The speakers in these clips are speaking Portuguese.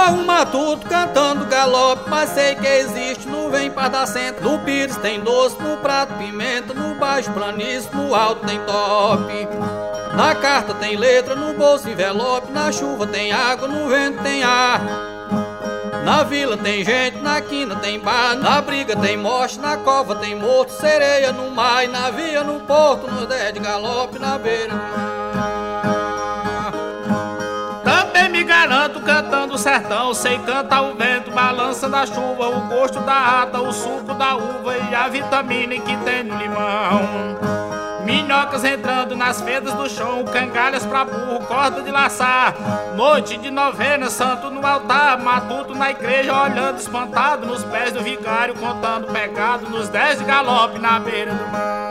um matuto cantando galope, mas sei que existe nuvem pardacenta. No pires tem doce, no prato pimenta, no baixo planície, no alto tem top. Na carta tem letra, no bolso envelope, na chuva tem água, no vento tem ar. Na vila tem gente, na quina tem bar, na briga tem morte, na cova tem morto, sereia no mar e na via no porto, nos 10 de galope na beira do mar. Também me garanto cantando o sertão, sei cantar o vento, balança da chuva, o gosto da ata, o suco da uva e a vitamina que tem no limão. Minhocas entrando nas fendas do chão, cangalhas pra burro, corda de laçar. Noite de novena, santo no altar, matuto na igreja, olhando espantado nos pés do vigário, contando pecado nos 10 de galope na beira do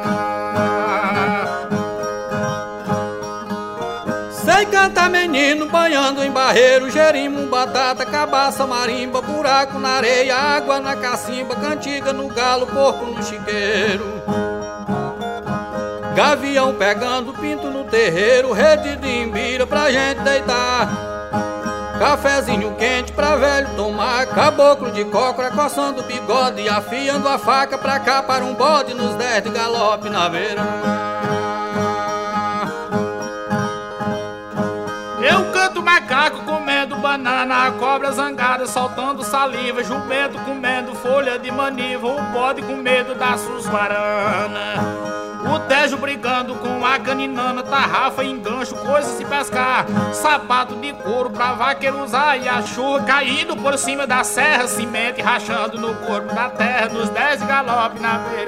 mar. Sei cantar menino, banhando em barreiro, jerimum, batata, cabaça, marimba, buraco na areia, água na cacimba, cantiga no galo, porco no chiqueiro. Gavião pegando pinto no terreiro, rede de imbira pra gente deitar. Cafezinho quente pra velho tomar, caboclo de cócora coçando o bigode e afiando a faca pra cá para um bode nos 10 de galope na beira do mar. Eu canto macaco comendo banana, a cobra zangada soltando saliva, jumento comendo folha de maniva, o bode com medo da sussuarana. O Tejo brigando com a caninana, tarrafa, engancho, coisa se pescar, sapato de couro pra vaqueiro usar e a chuva caindo por cima da serra, cimento rachando no corpo da terra, nos 10 de galope na beira.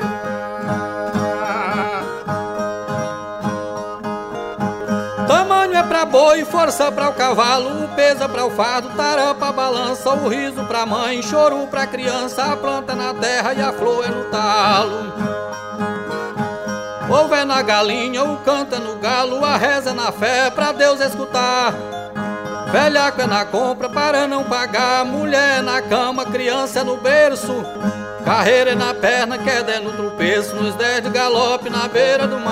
Tamanho é pra boi, força pra o cavalo, o peso é pra o fardo, tarã pra balança, o riso pra mãe, choro pra criança, a planta na terra e a flor é no talo. Ovo é na galinha, o canto é no galo, a reza na fé pra Deus escutar. Velhaco é na compra para não pagar, mulher é na cama, criança é no berço. Carreira é na perna, queda é no tropeço, nos 10 de galope na beira do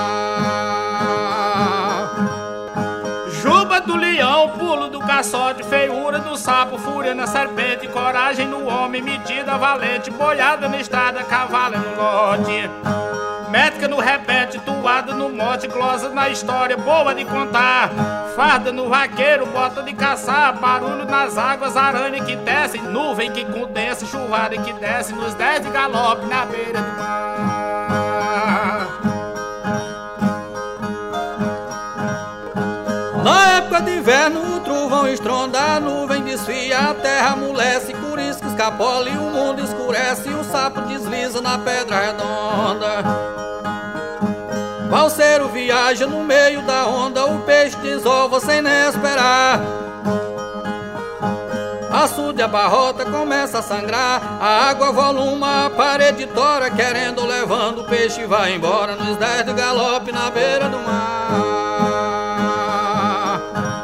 mar. Juba do leão, pulo do caçote, feiura do sapo, fúria na serpente, coragem no homem, medida valente, boiada na estrada, cavalo no lote. Métrica no repete, tuada no mote, glosa na história, boa de contar. Farda no vaqueiro, bota de caçar, barulho nas águas, aranha que desce, nuvem que condensa, chuvada que desce, nos 10 de galope na beira do mar. Na época de inverno o trovão estronda, a nuvem desfia, a terra amolece, curisca escapola e o mundo escurece, e o sapo desliza na pedra redonda. Valseiro viaja no meio da onda, o peixe desova sem nem esperar. Açude abarrota, começa a sangrar, a água voluma, a parede tora, querendo ou levando, o peixe vai embora, nos 10 de galope na beira do mar.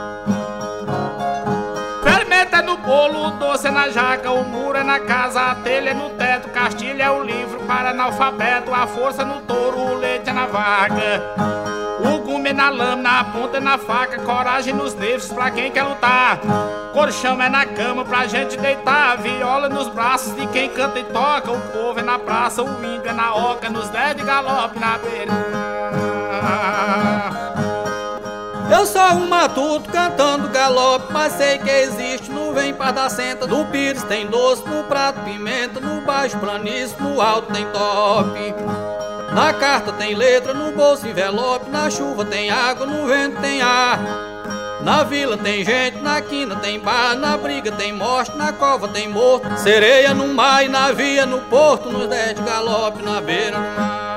Fermenta no bolo, o doce é na jaca, o muro é na casa, a telha é no teto, Castilha é o livro para analfabeto, a força no touro, o leite é na vaca. O gume é na lâmina, a ponta é na faca, coragem nos nervos pra quem quer lutar. Colchão é na cama pra gente deitar, viola nos braços de quem canta e toca. O povo é na praça, o índio é na oca, nos 10 de galope na beira. Eu sou um matuto cantando galope, mas sei que existe nuvem pardacenta. No pires tem doce, no prato pimenta, no baixo planície, no alto tem top. Na carta tem letra, no bolso envelope, na chuva tem água, no vento tem ar. Na vila tem gente, na quina tem bar, na briga tem morte, na cova tem morto, sereia no mar e na via no porto, nos 10 de galope na beira do mar.